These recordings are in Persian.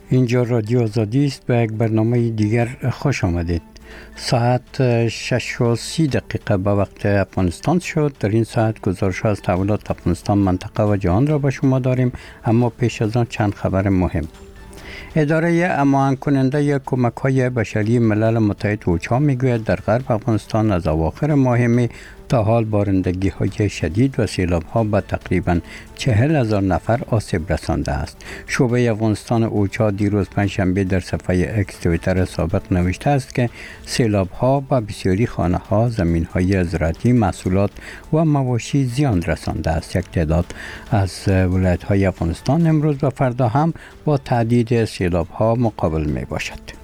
اینجا رادیو آزادی است. به یک برنامه دیگر خوش آمدید. ساعت 6:30 به وقت افغانستان شد. در این ساعت گزارش از تحولات افغانستان، منطقه و جهان را به شما داریم، اما پیش از آن چند خبر مهم. اداره هماهنگ کننده کمک‌های بشری ملل متحد اوچا میگوید در غرب افغانستان از اواخر ماه می تا حال بارندگی‌های شدید و سیلاب‌ها به تقریباً 40,000 نفر آسیب رسانده است. شعبه افغانستان اوچا دیروز پنجشنبه در صفحه اکس توییتر سابق نوشته است که سیلاب‌ها به بسیاری خانه‌ها، زمین‌های زراعتی، محصولات و مواشی زیان رسانده است. یک تعداد از ولایت‌های افغانستان امروز و فردا هم با تهدید سیلاب‌ها مقابل می‌باشد.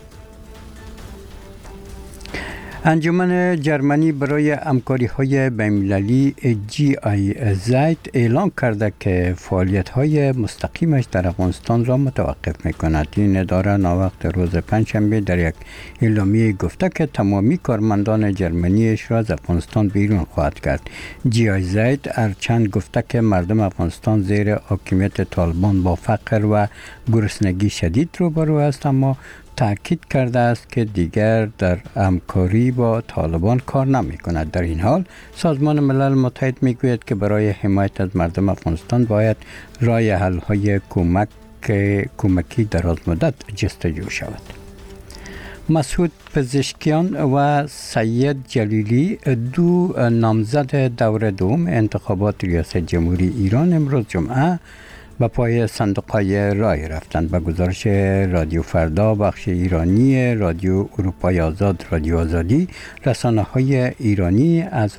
انجمن جرمنی برای همکاری‌های بین‌المللی GIZ اعلام کرده که فعالیت‌های مستقیمش در افغانستان را متوقف می‌کند. این اداره ناوقت روز پنجشنبه در یک اعلامیه گفته که تمامی کارمندان جرمنیش را از افغانستان بیرون خواهد کرد. GIZ هرچند گفته که مردم افغانستان زیر حاکمیت طالبان با فقر و گرسنگی شدید روبرو است، اما تأکید کرده است که دیگر در همکاری با طالبان کار نمی کند. در این حال سازمان ملل متحد می گوید که برای حمایت از مردم افغانستان باید راه حل های کمکی دراز مدت جستجو شود. مسعود پزشکیان و سید جلیلی، دو نامزد دور دوم انتخابات ریاست جمهوری ایران، امروز جمعه به پای صندوق‌های رای رفتند. به گزارش رادیو فردا، بخش ایرانی رادیو اروپای آزاد، رادیو آزادی، رسانه‌های ایرانی از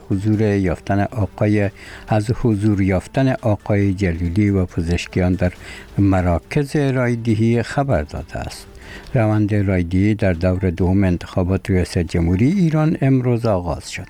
حضور یافتن آقای جلیلی و پزشکیان در مراکز رایدهی خبر داده است. روند رایدهی در دور دوم انتخابات ریاست جمهوری ایران امروز آغاز شد.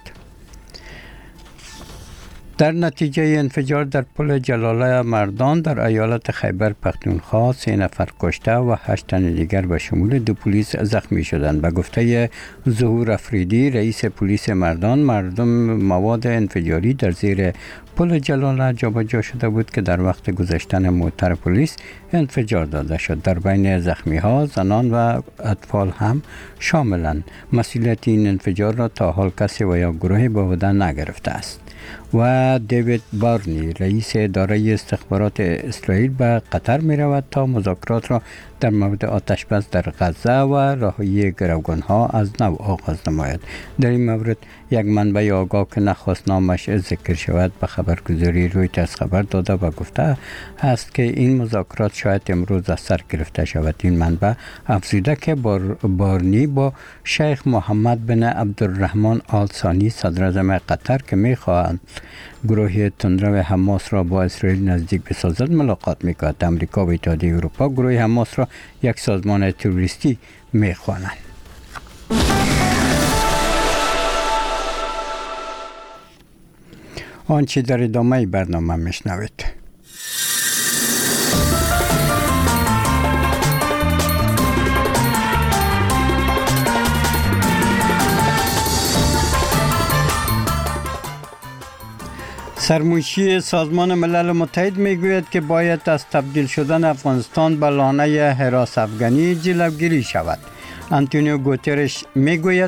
در نتیجه انفجار در پل جلاله مردان در ایالت خیبر پختونخوا 3 نفر کشته و 8 تن دیگر به شمول 2 پلیس زخمی شدند. به گفته ظهور افریدی، رئیس پلیس مردم مواد انفجاری در زیر پل جلاله جابجا شده بود که در وقت گذشتن موتر پلیس انفجار داده شد. در بین زخمی ها زنان و اطفال هم شاملند. مسئولیت این انفجار را تا حال کسی و یا گروهی به عهده نگرفته است. و دیوید بارنی، رئیس اداره استخبارات اسرائیل، به قطر می رود تا مذاکرات را در مورد آتش‌بس در غزه و رهایی گروگان‌ها از نو آغاز نماید. در این مورد یک منبع آگاه که نخواست نامش ذکر شود به خبرگزاری رویترز خبر داده و گفته است که این مذاکرات شاید امروز از سر گرفته شود. این منبع افزوده که بارنی با شیخ محمد بن عبدالرحمن آل ثانی، صدر اعظم قطر، که می‌خواهند گروه تندرو حماس را با اسرائیل نزدیک بسازد، ملاقات می‌کند. امریکا و اتحادیه اروپا گروه حماس را یک سازمان تروریستی می‌خوانند. آنچه در ادامه برنامه میشنوید. سرموشی سازمان ملل متحد میگوید که باید از تبدیل شدن افغانستان به لانه حراس افغانی جلوگیری شود. آنتونیو گوترش میگوید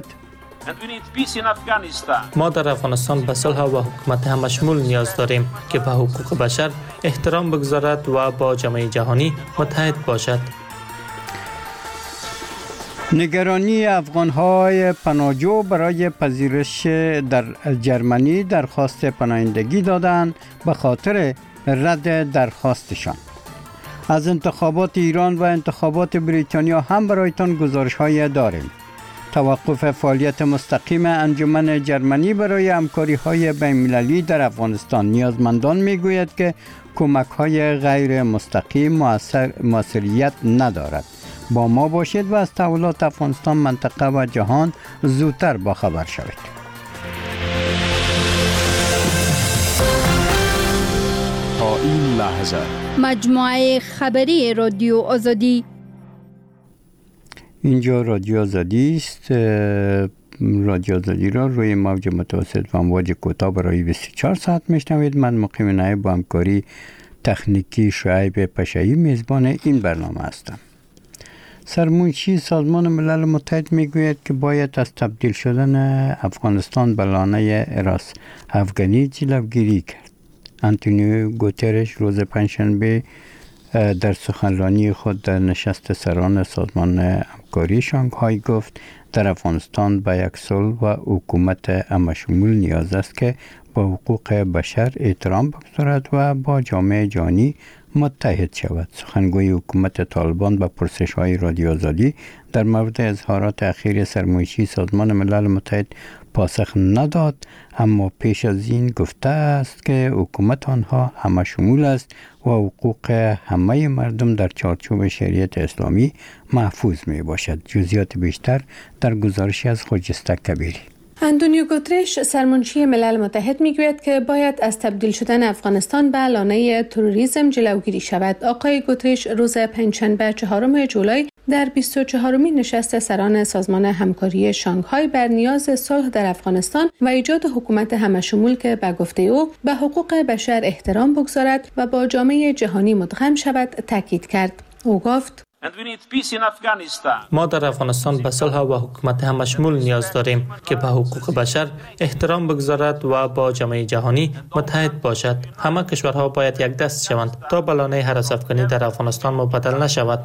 ما در افغانستان به صلح و حکومت همشمول نیاز داریم که به حقوق بشر احترام بگذارد و با جامعه جهانی متحد باشد. نگرانی افغان‌های پناهجو برای پذیرش در جرمنی درخواست پناهندگی دادند به خاطر رد درخواستشان. از انتخابات ایران و انتخابات بریتانیا هم برایتان گزارش‌های داریم. توقف فعالیت مستقیم انجمن جرمنی برای همکاری‌های بین‌المللی در افغانستان. نیازمندان می‌گوید که کمک‌های غیر مستقیم موثریت ندارد. با ما باشید و از تحولات افغانستان، منطقه و جهان زودتر باخبر شوید. تا این لحظه مجموعه خبری رادیو آزادی. اینجا رادیو آزادی است. رادیو آزادی را روی موج متوسط و امواج کوتاه برای 24 ساعت میشنوید. من مقیم نایب با همکاری تکنیکی شعیب پشایی میزبان این برنامه هستم. سرمنشی سازمان ملل متحد میگوید که باید از تبدیل شدن افغانستان به لانه راس افغانی جلوگیری کرد. آنتونیو گوترش روز پنجشنبه در سخنرانی خود در نشست سران سازمان همکاری شانگهای گفت در افغانستان به یک صلح و حکومت همشمول نیاز است که با حقوق بشر احترام بگذارد و با جامعه جهانی متحد شود. سخنگوی حکومت طالبان به پرسش‌های رادیو آزادی در مورد اظهارات اخیر سرمنشی سازمان ملل متحد پاسخ نداد، اما پیش از این گفته است که حکومت آنها همه شمول است و حقوق همه مردم در چارچوب شریعت اسلامی محفوظ می باشد. جزئیات بیشتر در گزارشی از خجسته کبیری. آنتونیو گوترش سرمنشی ملل متحد میگوید که باید از تبدیل شدن افغانستان به لانه تروریسم جلوگیری شود. آقای گوترش روز پنجشنبه 4 جولای در 24مین نشست سران سازمان همکاری شانگهای بر نیاز صلح در افغانستان و ایجاد حکومت همشمول که به گفته او به حقوق بشر احترام بگذارد و با جامعه جهانی مدغم شود تاکید کرد. او گفت: ما در افغانستان به صلح و حکومت همشمول نیاز داریم که به حقوق بشر احترام بگذارد و با جامعه جهانی متحد باشد. همه کشورها باید یک دست شوند تا به لانه هراس افغانی در افغانستان مبدل نشود.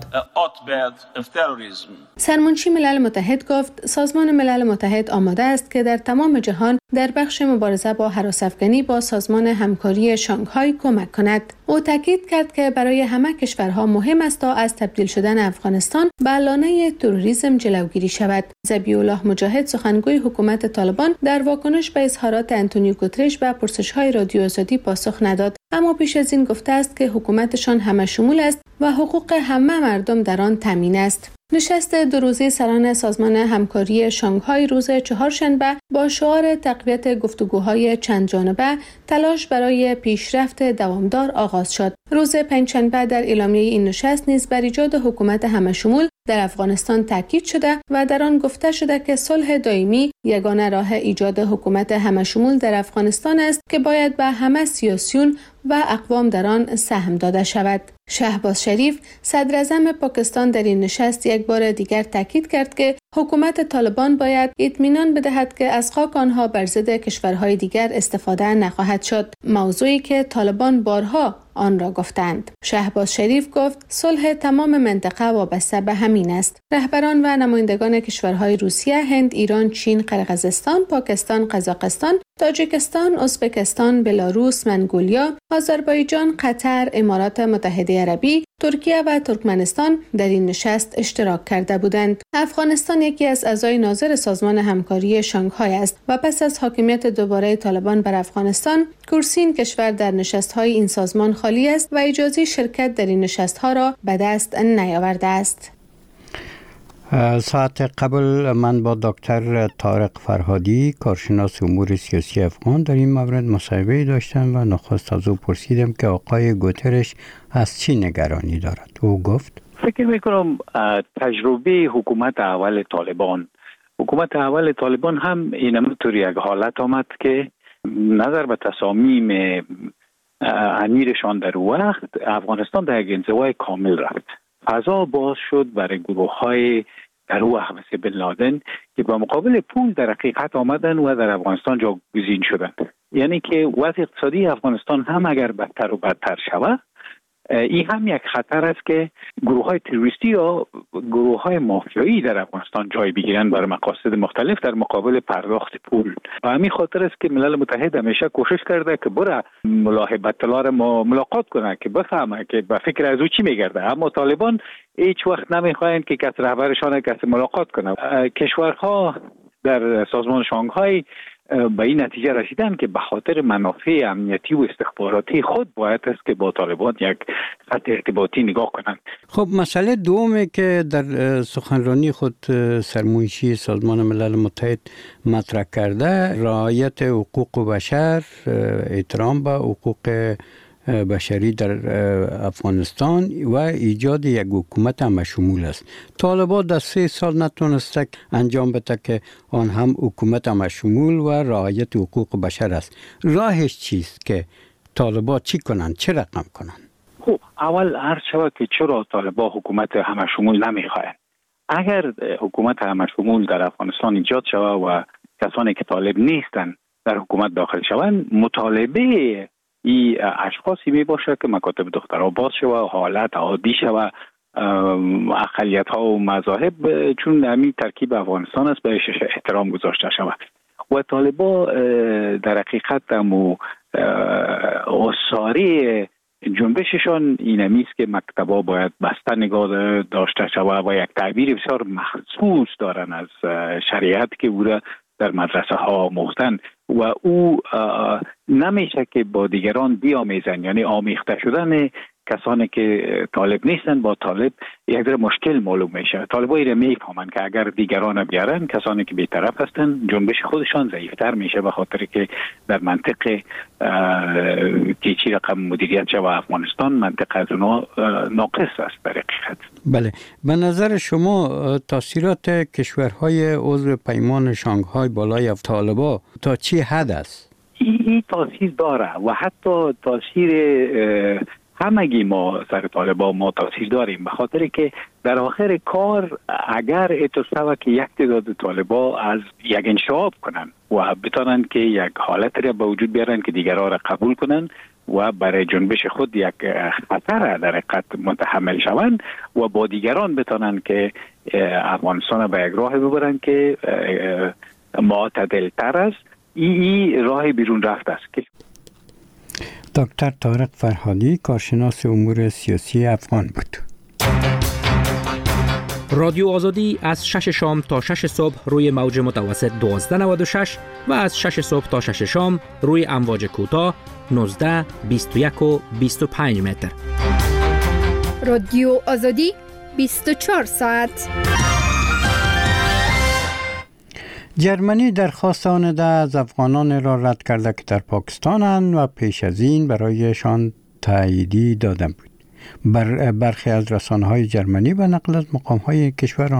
سرمنشی ملل متحد گفت سازمان ملل متحد آماده است که در تمام جهان در بخش مبارزه با هراس افغانی با سازمان همکاری شانگهای کمک کند. او تاکید کرد که برای همه کشورها مهم است تا از تبدیل شدن افغانستان به لانه تروریسم جلوگیری شود. ذبیح الله مجاهد سخنگوی حکومت طالبان در واکنش به اظهارات آنتونیو گوترش به پرسش‌های رادیو آزادی پاسخ نداد، اما پیش از این گفته است که حکومتشان همه شمول است و حقوق همه مردم در آن تامین است. نشست 2 روزه سران سازمان همکاری شانگهای روز چهارشنبه با شعار تقویت گفتگوهای چند جانبه تلاش برای پیشرفت دوامدار آغاز شد. روز پنجشنبه در اعلامیه این نشست نیز بر ایجاد حکومت همشمول در افغانستان تاکید شده و در آن گفته شده که صلح دائمی یگانه راه ایجاد حکومت همشمول در افغانستان است که باید به همه سیاسیون و اقوام در آن سهم داده شود. شهباز شریف صدر اعظم پاکستان در این نشست یک بار دیگر تاکید کرد که حکومت طالبان باید اطمینان بدهد که از خاک آنها بر ضد کشورهای دیگر استفاده نخواهد شد، موضوعی که طالبان بارها آن را گفتند. شهباز شریف گفت صلح تمام منطقه وابسته به همین است. رهبران و نمایندگان کشورهای روسیه، هند، ایران، چین، قرقیزستان، پاکستان، قزاقستان، تاجیکستان، ازبکستان، بلاروس، منگولیا، آذربایجان، قطر، امارات متحده عربی، ترکیه و ترکمنستان در این نشست اشتراک کرده بودند. افغانستان یکی از اعضای ناظر سازمان همکاری شانگهای است و پس از حاکمیت دوباره طالبان بر افغانستان، کرسی این کشور در نشست‌های این سازمان خالی است و اجازه شرکت در این نشست‌ها را به دست نیاورده است. ساعت قبل من با دکتر طارق فرهادی کارشناس امور سیاسی افغان در این مورد مصاحبه داشتم و نخست از او پرسیدم که آقای گوترش از چی نگرانی دارد. او گفت فکر میکنم تجربه حکومت اول طالبان هم اینطور یک حالت آمد که نظر به تصامیم امیرشان در وقت افغانستان در یک انزوای کامل رفت. فضا باز شد برای گروه‌های در وقت مثل بن لادن که با مقابل پول در حقیقت آمدن و در افغانستان جاگزین شدند. یعنی که وضع اقتصادی افغانستان هم اگر بدتر و بدتر شود، این هم یک خطر است که گروه‌های تروریستی یا گروه‌های مافیایی در افغانستان جای بگیرند برای مقاصد مختلف در مقابل پرداخت پول. و همین خاطر است که ملل متحد همیشه کوشش کرده که بره ملاحبت طلار ما ملاقات کنه که بفهمه که به فکر از او چی میگرده، اما طالبان هیچ وقت نمیخواهند که کس رهبرشان کسی ملاقات کنه. کشورها در سازمان شانگهای به این نتیجه رسیدن که به خاطر منافع امنیتی و استخباراتی خود باید است که با طالبان یک خط ارتباطی نگاه کنند. خب مسئله دومی که در سخنرانی خود سرمنشی سازمان ملل متحد مطرح کرده، رعایت حقوق بشر، احترام به حقوق بشری در افغانستان و ایجاد یک حکومت همشمول است. طالبان در 3 سال نتونسته انجام بده که آن هم حکومت همشمول و رعایت حقوق بشر است. راهش چیست که طالبان چی کنند، چه رقم کنند؟ خب اول عرض شود که چرا طالبان حکومت همشمول نمیخواهند. اگر حکومت همشمول در افغانستان ایجاد شود و کسانی که طالب نیستن در حکومت داخل شوند، مطالبه این اشخاصی می باشه که مکاتب دخترها باز شود و حالت عادی شود، اقلیت ها و مذاهب چون همین ترکیب افغانستان است بهش احترام گذاشته شود. و طالبا در حقیقت اصاری جنبششان این است که مکتبا باید بسته نگاه داشته شود و یک تعبیر بسیار مخصوص دارن از شریعت که بوده در مدرسه ها آموختن و او نمیشه که با دیگران بیامیزن، یعنی آمیخته شدن کسانی که طالب نیستن با طالب یک ذره مشکل معلوم میشه. طالبا اینو میفهمن که اگر دیگران بیارن، کسانی که بی‌طرف هستن، جنبش خودشان ضعیفتر میشه، به خاطر که در منطق که چی رقم مدیریت شده افغانستان منطق از اونها ناقص است در حقیقت. بله، به نظر شما تاثیرات کشورهای عضو پیمان شانگهای بالای طالبا تا چی حد است؟ این تاثیر داره و حتی تاثیر همگی ما سر طالبان ما تاثیر داریم، به خاطر که در آخر کار اگر اتفاقی که یک تعداد طالبان از یک انشعاب کنن و بتانن که یک حالت را به وجود بیارن که دیگران را قبول کنن و برای جنبش خود یک خطر در حقیقت متحمل شوند و با دیگران بتانن که افغانستان به یک راه ببرن که معتدل تر است، این راه بیرون رفت است. دکتر طارق فرهادی، کارشناس امور سیاسی افغان بود. رادیو آزادی از 6 شام تا 6 صبح روی موج متوسط 1296 و از 6 صبح تا 6 شام روی امواج کوتاه 19، 21 و 25 متر. رادیو آزادی 24 ساعت. جرمنی درخواست آن از افغانان را رد کرده که در پاکستانند و پیش از این برایشان تاییدی داده بود. برخی از رسانه‌های جرمنی به نقل از مقام‌های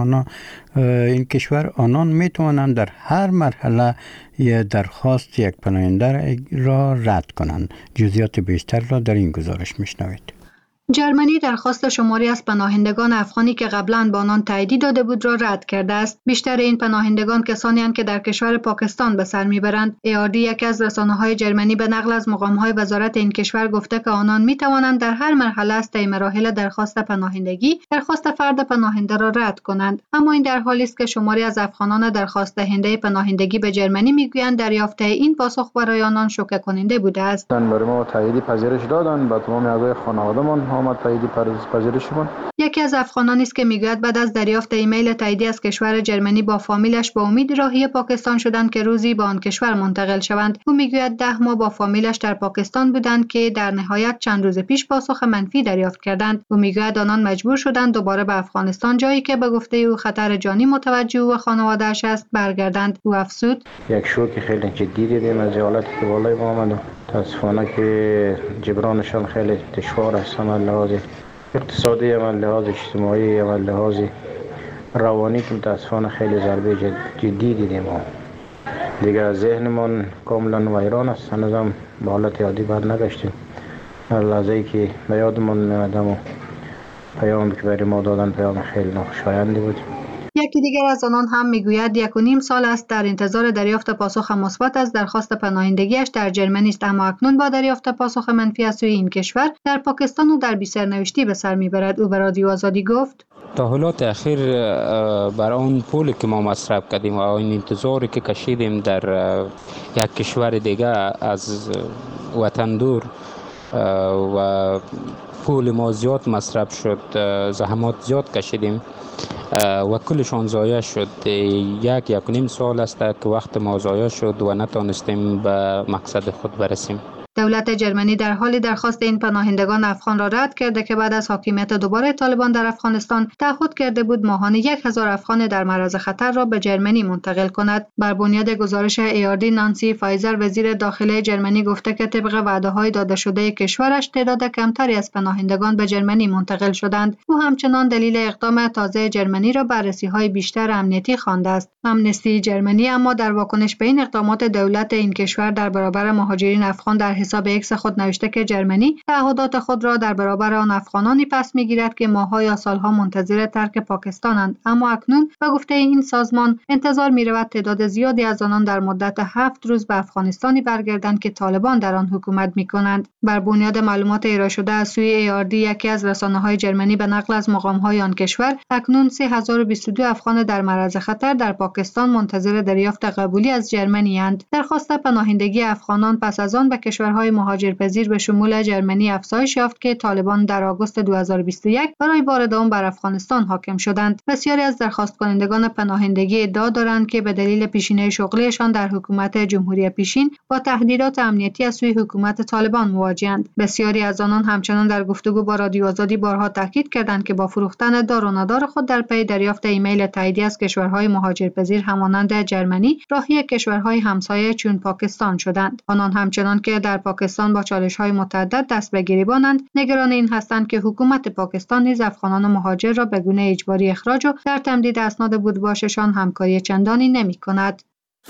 این کشور آنان می‌توانند در هر مرحله درخواست یک پناهنده را رد کنند. جزئیات بیشتر را در این گزارش می‌شنوید. جرمنی درخواست شماری از پناهندگان افغانی که قبلا با آنان تاییدی داده بود را رد کرده است. بیشتر این پناهندگان کسانی اند که در کشور پاکستان به سر میبرند. ARD یکی از رسانه‌های جرمنی به نقل از مقام‌های وزارت این کشور گفته که آنان می‌توانند در هر مرحله از طی مراحل درخواست پناهندگی درخواست فرد پناهنده را رد کنند. اما این در حالی است که شماری از افغانان درخواست دهنده پناهندگی به جرمنی میگویند دریافت این پاسخ برای آنان شوکه کننده بوده است. برای ما تاییدی پذیرش دادند، با تمام اعضای خانواده‌مان تاییدی پذیرشمان. یکی از افغانانی است که میگوید بعد از دریافت ایمیل تاییدی از کشور جرمنی با فامیلش به امید راهی پاکستان شدند که روزی به آن کشور منتقل شوند. او میگوید 10 ماه با فامیلش در پاکستان بودند که در نهایت چند روز پیش پاسخ منفی دریافت کردند. او میگوید آنان مجبور شدند دوباره به افغانستان، جایی که به گفته او خطر جانی متوجه او و خانواده‌اش است، برگردند. او افزود: یک شوک خیلی جدی دیدیم از حالتی که بالای ما آمد. متاسفانه که جبرانشان خیلی دشوار است، هم لحاظ اقتصادی، هم لحاظ اجتماعی، هم لحاظ روانی که متاسفانه خیلی ضربه جدی دیدیم. دیگر ذهنمان کاملا ویران است، هنوزم به حالت عادی بر نگشتیم. هر لحظه‌ای که به یادمان میادم و پیامی که برای ما دادن پیام خیلی ناخوشایندی بود. یکی دیگر از آنان هم میگوید 1.5 سال است در انتظار دریافت پاسخ مثبت از درخواست پناهندگیش در جرمنی است، اما اکنون با دریافت پاسخ منفی از سوی این کشور در پاکستان و در بی‌سرنوشتی به سر میبرد. او به رادیو آزادی گفت: تحولات اخیر برای اون پولی که ما مصرف کردیم و این انتظاری که کشیدیم در یک کشور دیگه از وطن دور و پول ما زیاد مصرف شد، زحمات زیاد کشیدیم و کلشان ضایع شد. 1.5 سال است که وقت ما ضایع شد و نتونستیم به مقصد خود برسیم. دولت جرمنی در حالی درخواست این پناهندگان افغان را رد کرده که بعد از حاکمیت دوباره طالبان در افغانستان تعهد کرده بود ماهانه 1000 افغان در معرض خطر را به جرمنی منتقل کند. بر بنیاد گزارش ARD، نانسی فایزر وزیر داخلی جرمنی گفته که طبق وعده‌های داده شده کشورش تعداد کمتری از پناهندگان به جرمنی منتقل شدند. او همچنان دلیل اقدام تازه جرمنی را بررسی‌های بیشتر امنیتی خوانده است. آمنستی جرمنی اما در واکنش به این اقدامات دولت این کشور در برابر مهاجرین افغان در حساب ایکس خود نوشته که جرمنی تعهدات خود را در برابر آن افغانانی پس می‌گیرد که ماه‌ها یا سال‌ها منتظر ترک پاکستانند، اما اکنون به گفته این سازمان انتظار می‌رود تعداد زیادی از آنان در مدت 7 روز به افغانستانی برگردند که طالبان در آن حکومت می‌کنند. بر بنیاد معلومات ارائه شده از سوی ARD، یکی از رسانه‌های جرمنی به نقل از مقام‌های آن کشور، اکنون 3022 افغان در معرض خطر در پاکستان منتظر دریافت قبولی از جرمنی اند. درخواست پناهندگی افغانان پس از آن به کشورهای مهاجرپذیر به شمول جرمنی افزایش یافت که طالبان در آگوست 2021 برای بار دوم بر افغانستان حاکم شدند. بسیاری از درخواست کنندگان پناهندگی ادعا دارند که به دلیل پیشینه شغلیشان در حکومت جمهوری پیشین با تهدیدات امنیتی از سوی حکومت طالبان مواجه‌اند. بسیاری از آنان همچنان در گفتگو با رادیو آزادی بارها تاکید کردند که با فروختن دار و ندار خود در پی دریافت ایمیل تاییدی از کشورهای مهاجرپذیر همانند جرمنی راهی کشورهای همسایه چون پاکستان شدند. آنان همچنان که در پاکستان با چالش‌های متعدد دست به گریبانند، نگران این هستند که حکومت پاکستان نیز افغانان مهاجر را به گونه اجباری اخراج و در تمدید اسناد بودباششان همکاری چندانی نمی‌کند.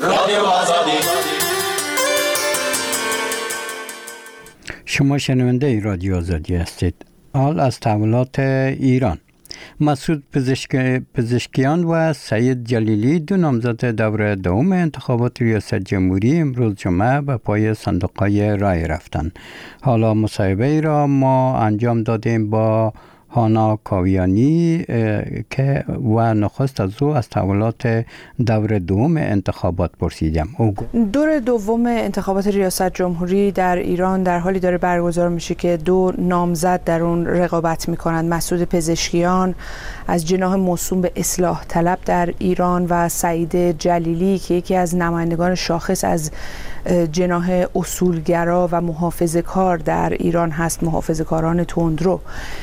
شما شنونده رادیو آزادی هستید. حال از تحولات ایران. مسعود پزشکیان و سید جلیلی، دو نامزد دور دوم انتخابات ریاست جمهوری، امروز جمعه به پای صندوق‌های رای رفتند. حالا مصاحبه ای را ما انجام دادیم با هانا کاویانی که و نخست از او از تحولات دور دوم انتخابات پرسیدم. دور دوم انتخابات ریاست جمهوری در ایران در حالی داره برگزار میشه که دو نامزد در اون رقابت میکنند. مسعود پزشکیان از جناح موسوم به اصلاح طلب در ایران و سعید جلیلی که یکی از نمایندگان شاخص از جناح اصولگرا و محافظه‌کار در ایران هست، محافظه‌کاران تندرو.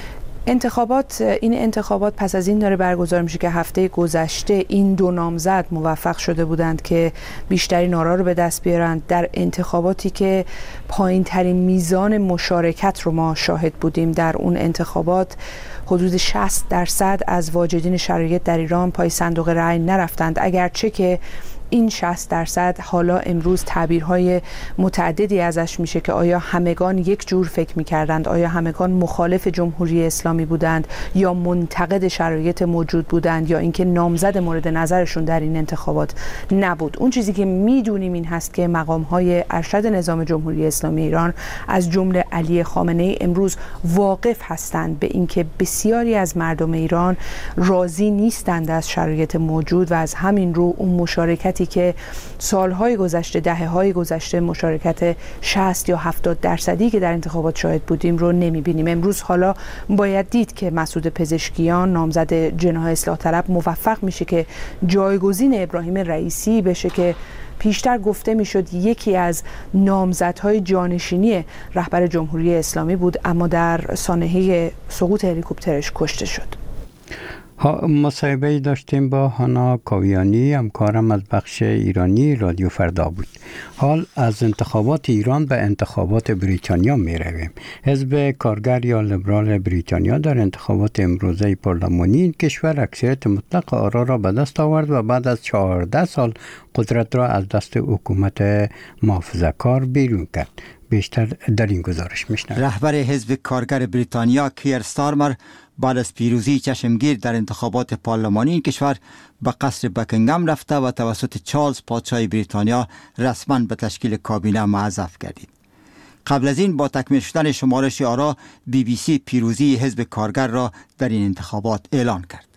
این انتخابات پس از این داره برگزار میشه که هفته گذشته این دو نامزد موفق شده بودند که بیشترین آرا رو به دست بیارند در انتخاباتی که پایین ترین میزان مشارکت رو ما شاهد بودیم. در اون انتخابات حدود 60% از واجدین شرایط در ایران پای صندوق رای نرفتند، اگرچه که این 60% حالا امروز تعبیرهای متعددی ازش میشه که آیا همگان یک جور فکر میکردند، آیا همگان مخالف جمهوری اسلامی بودند یا منتقد شرایط موجود بودند یا اینکه نامزد مورد نظرشون در این انتخابات نبود. اون چیزی که میدونیم این هست که مقامهای ارشد نظام جمهوری اسلامی ایران از جمله علی خامنه ای امروز واقف هستند به اینکه بسیاری از مردم ایران راضی نیستند از شرایط موجود و از همین رو اون مشارکت که سالهای گذشته، دهه‌های گذشته مشارکت 60 یا 70% که در انتخابات شاهد بودیم رو نمی‌بینیم. امروز حالا باید دید که مسعود پزشکیان نامزد جناح اصلاح طلب موفق میشه که جایگزین ابراهیم رئیسی بشه که پیشتر گفته میشد یکی از نامزدهای جانشینی رهبر جمهوری اسلامی بود، اما در سانحه سقوط هلیکوپترش کشته شد. مصاحبه داشتیم با هانا کاویانی، همکارم از بخش ایرانی رادیو فردا بود. حال از انتخابات ایران به انتخابات بریتانیا می رویم. حزب کارگر یا لیبرال بریتانیا در انتخابات امروزه پارلمانی این کشور اکثریت مطلق آرا را به دست آورد و بعد از 14 سال قدرت را از دست حکومت محافظه‌کار بیرون کرد. بیشتر در این گزارش میشنویم. رهبر حزب کارگر بریتانیا کیر استارمر بعد از پیروزی چشمگیر در انتخابات پارلمانی این کشور به قصر بکینگهم رفته و توسط چارلز پادشاه بریتانیا رسما به تشکیل کابینه معزف گردید. قبل از این با تکمیل شدن شمارش آرا BBC پیروزی حزب کارگر را در این انتخابات اعلان کرد.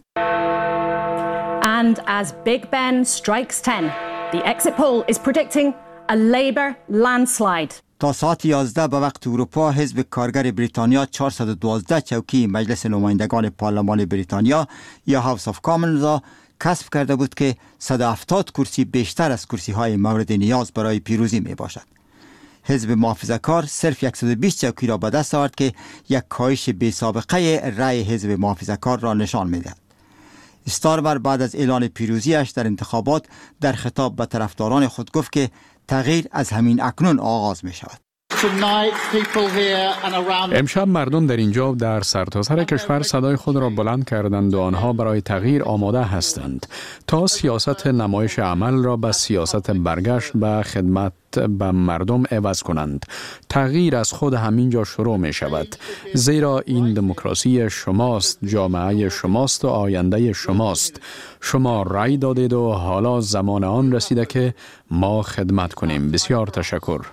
And as Big Ben strikes 10, the exit poll is predicting a Labour landslide. تا ساعت 11 به وقت اروپا حزب کارگر بریتانیا 412 چوکی مجلس نمایندگان پارلمان بریتانیا یا هاوس آف کامنز را کسب کرده بود که 170 کرسی بیشتر از کرسی های مورد نیاز برای پیروزی می باشد. حزب محافظه‌کار صرف 120 چوکی را به دست آورد که یک کاهش بی سابقه رأی حزب محافظه‌کار را نشان می دهد. استارمر بعد از اعلان پیروزیش در انتخابات در خطاب به طرفداران خود گفت که تغییر از همین اکنون آغاز می شود. امشب مردم در اینجا و در سرتاسر کشور صدای خود را بلند کردند و آنها برای تغییر آماده هستند تا سیاست نمایش عمل را به سیاست برگشت به خدمت به مردم عوض کنند. تغییر از خود همینجا شروع می شود، زیرا این دموکراسی شماست، جامعه شماست و آینده شماست. شما رای دادید و حالا زمان آن رسیده که ما خدمت کنیم. بسیار تشکر.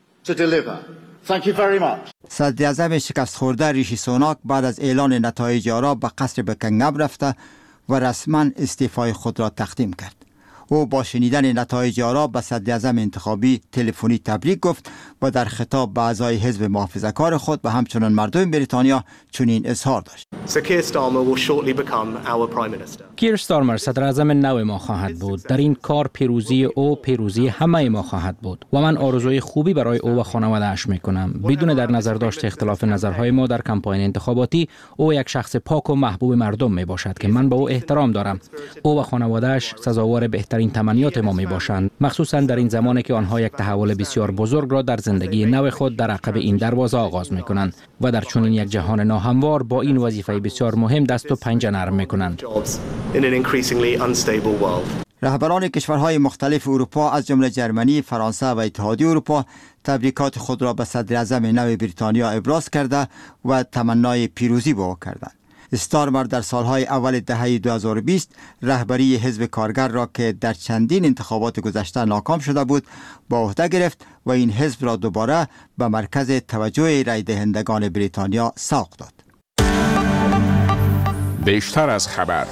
صدر اعظم شکست خورده ریشی سوناک بعد از اعلان نتایج آرا به قصر بکینگم رفته و رسما استعفای خود را تقدیم کرد. او با شنیدن نتایج آرا به صدر اعظم انتخابی تلفنی تبریک گفت و در خطاب به اعضای حزب محافظه‌کار خود و همچنان مردم بریتانیا چنین اظهار داشت: کیر استارمر صدر اعظم نو ما خواهد بود. در این کار پیروزی او پیروزی همه ما خواهد بود و من آرزوی خوبی برای او و خانواده‌اش میکنم. بدون در نظر داشت اختلاف نظرهای ما در کمپاین انتخاباتی، او یک شخص پاک و محبوب مردم می باشد که من به او احترام دارم. او و خانواده‌اش سزاوار بهترین تمنیات ما می باشند، مخصوصا در این زمانی که آنها یک تحول بسیار بزرگ را در زندگی نو خود در عقب این دروازه آغاز می کنند و در چنین یک جهان ناهموار با این وظیفه بسیار مهم دست و پنجه نرم می کنند. رهبران کشورهای مختلف اروپا از جمله جرمنی، فرانسه و اتحادیه اروپا تبریکات خود را به صدر اعظم نو بریتانیا ابراز کرده و تمنای پیروزی به او کردند. استارمر در سالهای اول دهه 2020 رهبری حزب کارگر را که در چندین انتخابات گذشته ناکام شده بود با عهده گرفت و این حزب را دوباره به مرکز توجه رای دهندگان بریتانیا ساق داد. بیشتر از خبر.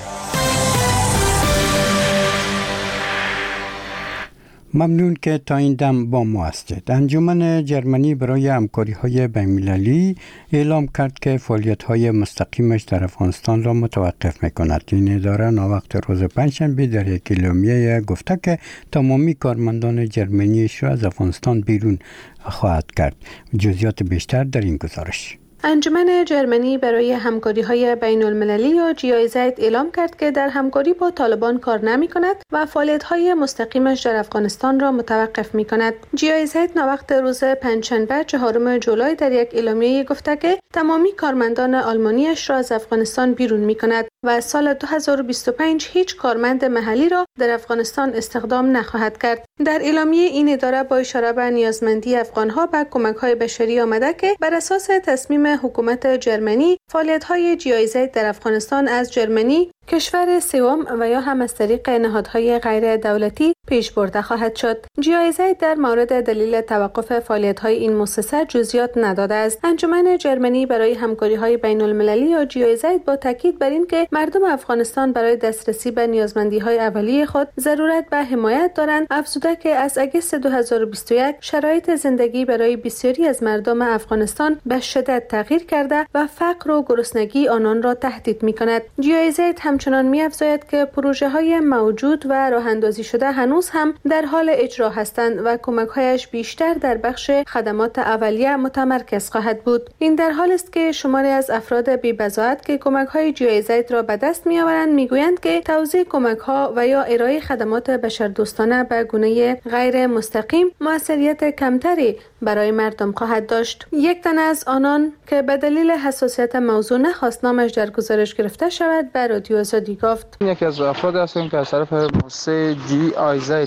ممنون که تا این دم با ما هستید. انجمن جرمنی برای همکاری‌های بین‌المللی اعلام کرد که فعالیت‌های مستقیمش در افغانستان را متوقف می‌کند. این اداره ناوقت روز پنجشنبه در یک اعلامیه گفته که تمامی کارمندان جرمنیش را از افغانستان بیرون خواهد کرد. جزئیات بیشتر در این گزارش. انجمن جرمنی برای همکاری‌های بین‌المللی یا GIZ اعلام کرد که در همکاری با طالبان کار نمی‌کند و فعالیت‌های مستقیمش در افغانستان را متوقف می‌کند. GIZ ناوقت روز پنجشنبه 4 جولای در یک اعلامیه گفته که تمامی کارمندان آلمانیش را از افغانستان بیرون می‌کند و از سال 2025 هیچ کارمند محلی را در افغانستان استخدام نخواهد کرد. در اعلامیه این اداره با اشاره به نیازمندی افغان‌ها به کمک‌های بشری آمده که بر اساس تصمیم حکومت جرمنی فعالیت‌های GIZ در افغانستان از جرمنی کشور سوم و یا هم از طریق نهادهای غیر دولتی پیش برده خواهد شد. GIZ در مورد دلیل توقف فعالیت‌های این مؤسسه جزئیات نداده است. انجمن جرمنی برای همکاری‌های بین‌المللی یا GIZ با تاکید بر این که مردم افغانستان برای دسترسی به نیازمندی‌های اولیه خود ضرورت به حمایت دارند، افزوده که از اگست 2021 شرایط زندگی برای بسیاری از مردم افغانستان به شدت تغییر کرده و فقر و گرسنگی آنان را تهدید می‌کند. GIZ همچنان می‌افزاید که پروژه‌های موجود و راه‌اندازی شده هنوز هم در حال اجرا هستند و کمک‌هایش بیشتر در بخش خدمات اولیه متمرکز خواهد بود. این در حالی است که شماری از افراد بی‌بضاعت که کمک‌های GIZ را به دست می‌آورند می‌گویند که توزیع کمک‌ها و یا ارائه خدمات بشردوستانه به گونه غیر مستقیم موثریت کمتری برای مردم خواهد داشت. یک تن از آنان که به دلیل حساسیت موضوع نخواست نامش در گزارش گرفته شود به رادیو آزادی گفت: یکی از افراد هستیم که از طرف مؤسسه GIZ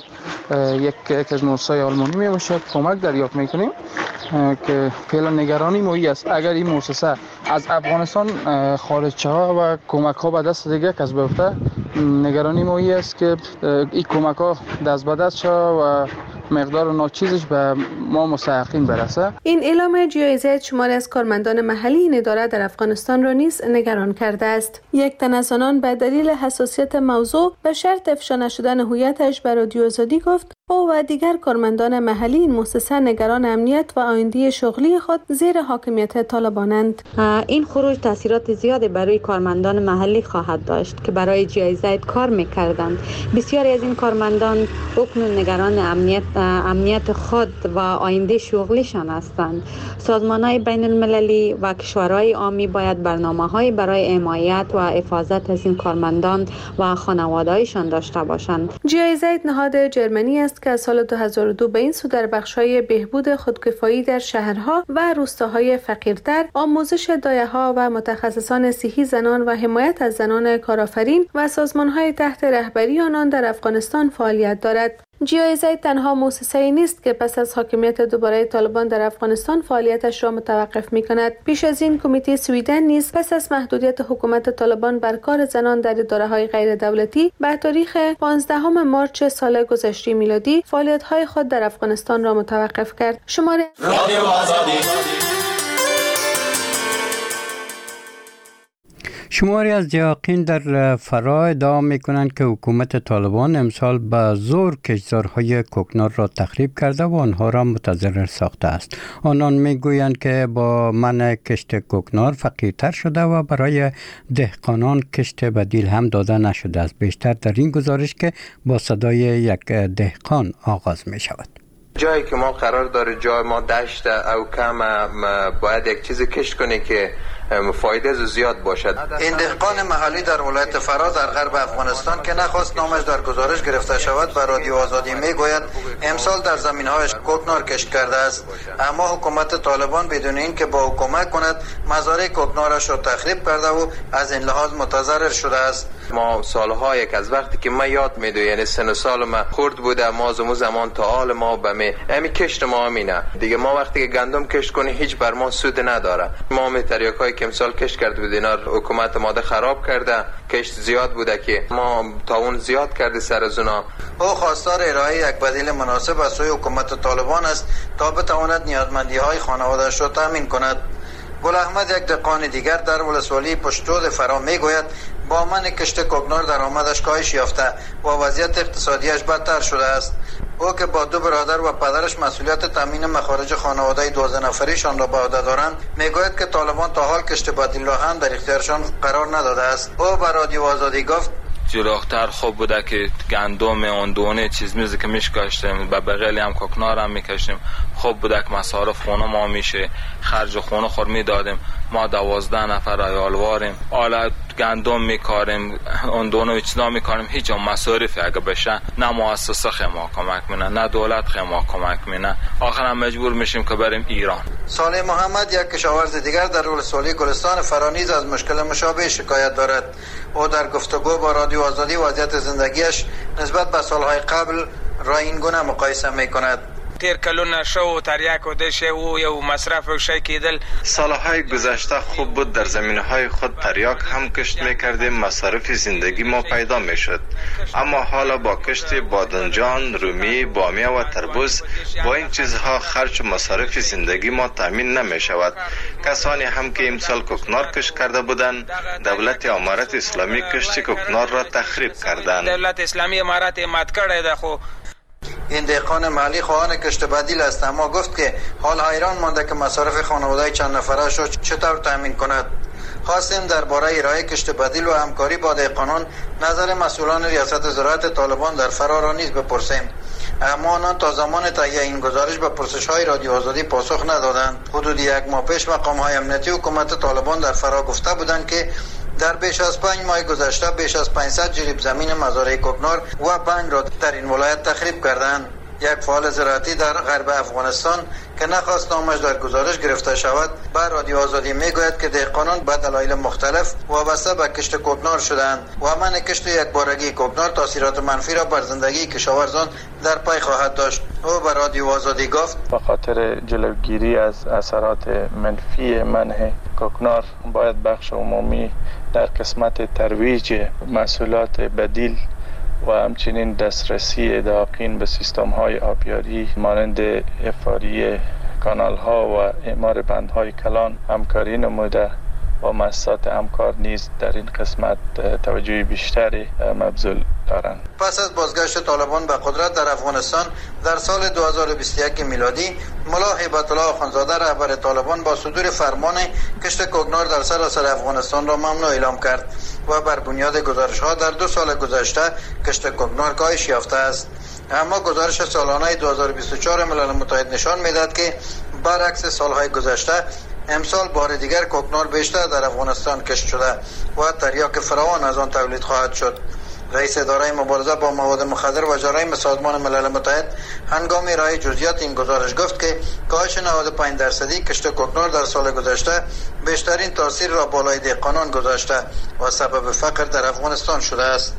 یک از مؤسسه‌های آلمانی میباشد کمک دریافت میکنیم که فعلا نگرانی ما است اگر این مؤسسه از افغانستان خارج شود و کمک ها به دست دیگه کس بیفته، نگرانی ما است که این کمک ها دست به دست شود و مقدار ناچیزش به ما مستحقین برسه. این اعلام GIZ شماری از کارمندان محلی این اداره در افغانستان را نیز نگران کرده است. یک تن از آنان به دلیل حساسیت موضوع به شرط افشا نشدن هویتش به رادیو آزادی گفت او و دیگر کارمندان محلی این مؤسسه نگران امنیت و آینده شغلی خود زیر حاکمیت طالبانند. این خروج تاثیرات زیادی برای کارمندان محلی خواهد داشت که برای GIZ کار می‌کردند. بسیاری از این کارمندان اکنون نگران امنیت خود و آینده شغلیشان هستند. سازمان‌های بین‌المللی و کشورهای عامی باید برنامه‌های برای حمایت و حفاظت از این کارمندان و خانواده‌هایشان داشته باشند. GIZ نهاد جرمنی است است که از سال 2002 به این سو در بخش‌های بهبود خودکفایی در شهرها و روستاهای فقیرتر، آموزش دایه‌ها و متخصصان صحی زنان و حمایت از زنان کارآفرین و سازمان‌های تحت رهبری آنان در افغانستان فعالیت دارد. GIZ تنها مؤسسه‌ای نیست که پس از حاکمیت دوباره طالبان در افغانستان فعالیتش را متوقف می‌کند. پیش از این کمیته سویدن نیز پس از محدودیت حکومت طالبان بر کار زنان در اداره‌های غیر دولتی به تاریخ 15 مارس سال گذشته میلادی فعالیت‌های خود در افغانستان را متوقف کرد. شماری از دیاقین در فرا ادعا می‌کنند که حکومت طالبان امسال به زور کشتزارهای کوکنار را تخریب کرده و آنها را متضرر ساخته است. آنان می‌گویند که با منع کشت کوکنار فقیرتر شده و برای دهقانان کشت بدیل هم داده نشده است. بیشتر در این گزارش که با صدای یک دهقان آغاز می‌شود. جایی که ما قرار داره جای ما دشت او کم باید یک چیزی کشت کنی که فایده زیاد باشد. این دهقان محلی در ولایت فرا در غرب افغانستان که نخواست نامش در گزارش گرفته شود و رادیو آزادی میگوید امسال در زمین‌هایش کوکنار کشت کرده است، اما حکومت طالبان بدون این که با او کمک کند مزارع کوکنارش را تخریب کرده و از این لحاظ متضرر شده است. ما سالها یک از وقتی که ما یاد میدو، یعنی سن سال ما خرد بوده، ما زمان تا حال ما به امی کشت ما همینه دیگه. ما وقتی که گندم کشت کنی هیچ بر ما سود نداره. ما می تریاکای که امسال کشت کرده بود اینا حکومت ماده خراب کرده، کشت زیاد بوده که ما تا اون زیاد کرده سر از اونا. او خواستار ارائه یک بدیل مناسب از سوی حکومت طالبان است تا بتواند نیازمندی های خانواده‌اش را تامین کند. گل احمد یک دهقان دیگر در ولسوالی پشترود فرا میگوید با منع کشت کوکنار درآمدش کاهش یافته و وضعیت اقتصادیش بدتر شده است. او که با دو برادر و پدرش مسئولیت تامین مخارج خانواده 12 نفریشان را به عهده دارند، میگوید که طالبان تا حال کشت بدیل را هم در اختیارشان قرار نداده است. او به رادیو آزادی گفت جلوتر خوب بوده که گندم اون دونه چیز میزه که میشکاشتیم به بغل هم کوکنار هم میکشیم. خوب بوده که مصارف خونه ما میشه، خرج خونه خور میدادیم. ما 12 نفر عیالواریم، حالا گندم میکاریم، اون دونه چیزا میکاریم. هیچ مصارفی اگه بشه نه مؤسسه خما کمک مینه نه دولت خما کمک مینه. آخر هم مجبور میشیم که بریم ایران. صالح محمد یک کشاورز دیگر در ولسوالی گلستان فرانیز از مشکل مشابه شکایت دارد. او در گفتگو با رادیو آزادی وضعیت زندگیش نسبت به سالهای قبل را این گونه مقایسه میکند. تیر کلونه شو تریاک و دشه و یو مصرف و شی کېدل. سالهای گذشته خوب بود، در زمینهای خود تریاک هم کشت میکردیم، مصارف زندگی ما پیدا میشد. اما حالا با کشت بادنجان، رومی، بامیه و تربوز با این چیزها خرج و مصارف زندگی ما تامین نمیشود. کسانی هم که امسال کوکنار کشت کرده بودند، دولت امارت اسلامی کشت کوکنار را تخریب کردند. دولت اسلامی امارت مات کړی ده. خو این دهقان محلی خواهان کشت بدیل است، اما گفت که حال حیران مانده که مصارف خانواده چند نفرش را چطور تامین کند. خواستیم درباره ارائه کشت بدیل و همکاری با دهقانان نظر مسئولان ریاست زراعت طالبان در فرا را نیز بپرسیم، اما آنان تا زمان تهیه این گزارش به پرسش‌های رادیو آزادی پاسخ ندادند. حدود یک ماه پیش مقام‌های امنیتی حکومت طالبان در فرا گفته بودند که در بیش از 5 ماه گذشته بیش از 500 جریب زمین مزارع کوکنار و بنگ را در این ولایت تخریب کردند. یک فعال زراعتی در غرب افغانستان که نخواست نامش در گزارش گرفته شود به رادیو آزادی میگوید که دهقانان به دلایل مختلف وابسته به کشت کوکنار شدند و منع کشت یک بارگی کوکنار تاثیرات منفی را بر زندگی کشاورزان در پی خواهد داشت. او به رادیو آزادی گفت به خاطر جلوگیری از اثرات منفی منع کوکنار باید بخش عمومی در قسمت ترویج محصولات بدیل و همچنین دسترسی دهقین به سیستم های آبیاری مانند افاری کانال ها و اعمار بندهای کلان همکاری نموده و مؤسسات همکار نیز در این قسمت توجه بیشتری مبذول دارند. پس از بازگشت طالبان به قدرت در افغانستان در سال 2021 میلادی، ملا هیبت الله آخوندزاده رهبر طالبان با صدور فرمان کشت کوکنار در سراسر افغانستان را ممنوع اعلام کرد و بر بنیاد گزارش ها در 2 سال گذشته کشت کوکنار کاهش یافته است. اما گزارش سالانه 2024 ملل متحد نشان میدهد که برعکس سالهای گذشته امسال بار دیگر کوکنار بیشتر در افغانستان کشت شده و تریاک فراوان از آن تولید خواهد شد. رئیس اداره مبارزه با مواد مخدر و جرایم سازمان ملل متحد هنگام ارائه جزئیات این گزارش گفت که کاهش 95% کشت کوکنار در سال گذشته بیشترین تاثیر را بالای دهقانان گذاشته و سبب فقر در افغانستان شده است.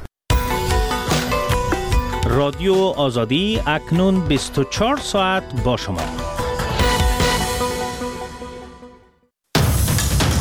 رادیو آزادی اکنون 24 ساعت با شما.